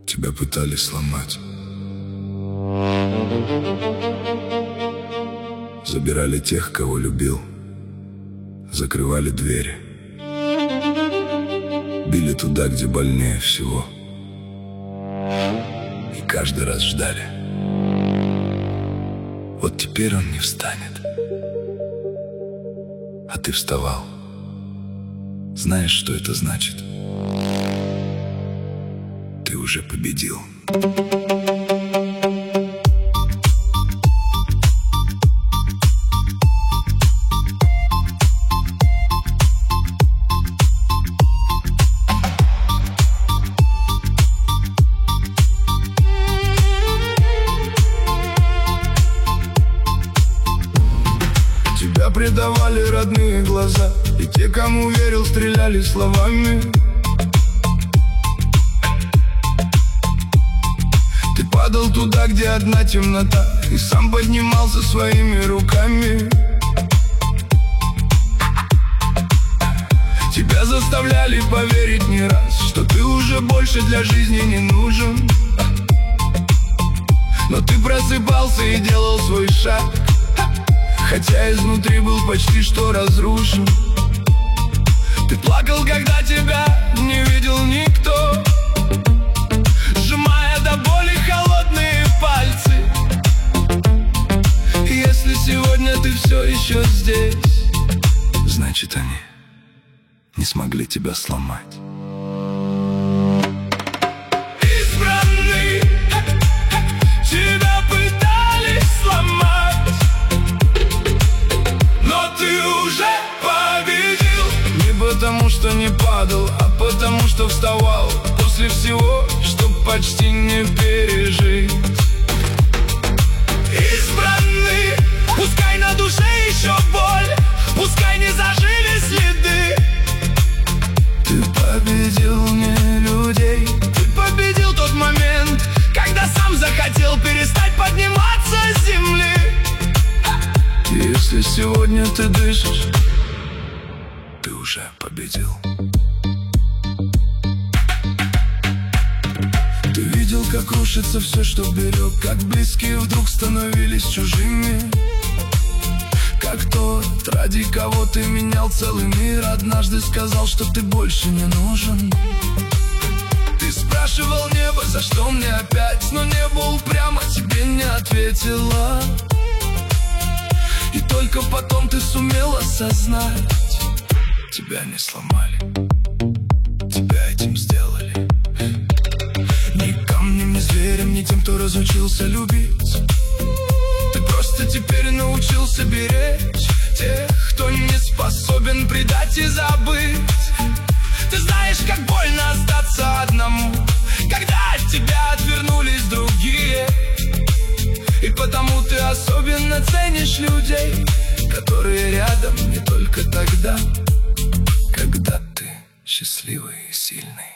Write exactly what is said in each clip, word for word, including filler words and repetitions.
Тебя пытались сломать. Забирали тех, кого любил. Закрывали двери. Били туда, где больнее всего. И каждый раз ждали. Вот теперь он не встанет. А ты вставал. Знаешь, что это значит? Ты уже победил. Тебя предавали родные глаза, и те, кому верил, стреляли словами. Ты падал туда, где одна темнота, и сам поднимался своими руками. Тебя заставляли поверить не раз, что ты уже больше для жизни не нужен. Но ты просыпался и делал свой шаг, хотя изнутри был почти что разрушен. Ты плакал, когда тебя не видел никто, сжимая до боли холодные пальцы. И если сегодня ты все еще здесь, значит, они не смогли тебя сломать. Избранный, тебя пытались сломать, но ты уже победил. Не потому что не падал, а потому что вставал после всего, что почти не пережить. Избранный, пускай на душе еще боль, пускай не зажили следы. Ты победил не людей, ты победил тот момент, когда сам захотел перестать подниматься с земли. И если сегодня ты дышишь, ты уже победил. Ты видел, как рушится все, что берег, как близкие вдруг становились чужими, как тот, ради кого ты менял целый мир, однажды сказал, что ты больше не нужен. Ты спрашивал небо, за что мне опять, но небо упрямо тебе не ответило. И только потом ты сумел осознать: тебя не сломали, тебя этим сделали. Ни камнем, ни зверем, ни тем, кто разучился любить. Ты просто теперь научился беречь тех, кто не способен предать и забыть. Ты знаешь, как больно остаться одному, когда от тебя отвернулись другие. И потому ты особенно ценишь людей, которые рядом не только тогда, когда ты счастливый и сильный.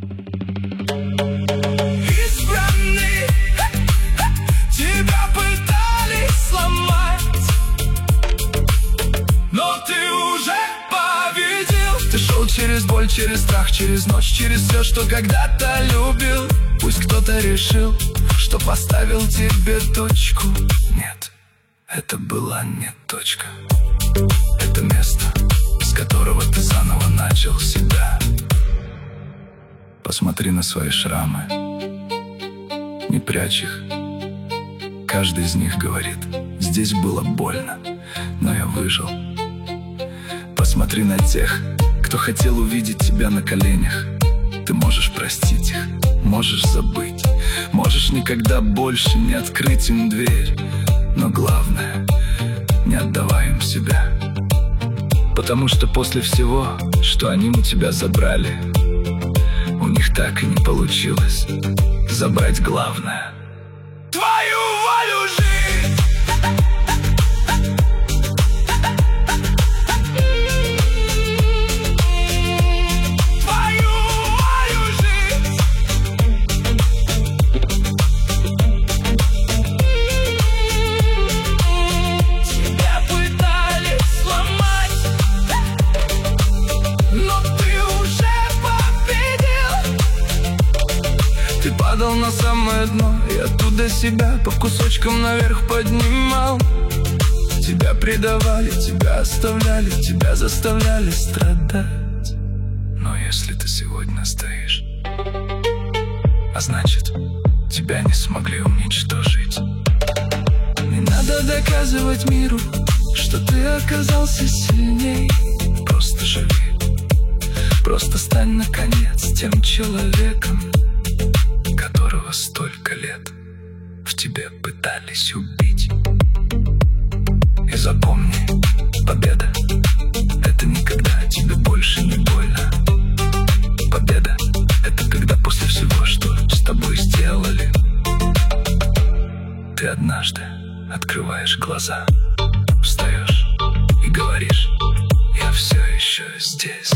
Избранный, тебя пытались сломать, но ты уже победил. Ты шел через боль, через страх, через ночь, через все, что когда-то любил. Пусть кто-то решил, что поставил тебе точку. Нет, это была не точка. Это место, с которого ты заново начал себя. Посмотри на свои шрамы, не прячь их. Каждый из них говорит: здесь было больно, но я выжил. Посмотри на тех, кто хотел увидеть тебя на коленях. Ты можешь простить их, можешь забыть, можешь никогда больше не открыть им дверь. Но главное, не отдавай им себя, потому что после всего, что они у тебя забрали, у них так и не получилось забрать главное — твою волю жить. падал на самое дно, и оттуда себя по кусочкам наверх поднимал. Тебя предавали, тебя оставляли, тебя заставляли страдать. Но если ты сегодня стоишь, а значит, тебя не смогли уничтожить. Не надо доказывать миру, что ты оказался сильней. Просто живи, просто стань наконец тем человеком, которого столько лет в тебе пытались убить. И запомни, победа — это никогда тебе больше не больно. Победа — это когда после всего, что с тобой сделали, ты однажды открываешь глаза, встаешь и говоришь: я все еще здесь.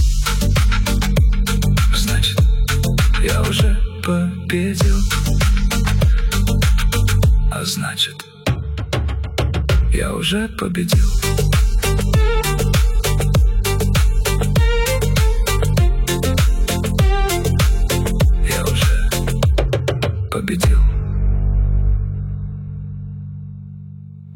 Значит, я уже победил. А значит, я уже победил. Я уже победил.